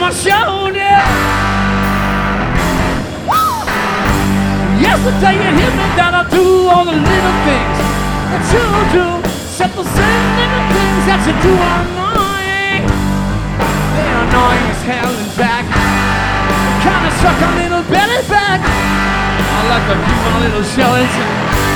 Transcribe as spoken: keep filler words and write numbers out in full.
my shoulder. Yesterday you hit me that I do all the little things that you do. Said the same little things that you do are annoying. They're annoying as hell, in fact. Kinda suck a little belly back. I like to keep my little showings.